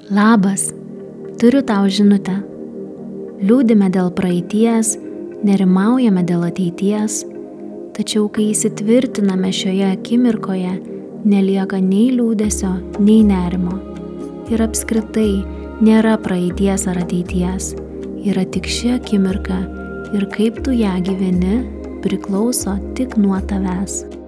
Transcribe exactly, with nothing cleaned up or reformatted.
Labas, turiu tau žinutę. Liūdime dėl praeities, nerimaujame dėl ateities, tačiau kai įsitvirtiname šioje akimirkoje, nelieka nei liūdesio, nei nerimo. Ir apskritai nėra praeities ar ateities, yra tik ši akimirka ir kaip tu ją gyveni priklauso tik nuo tavęs.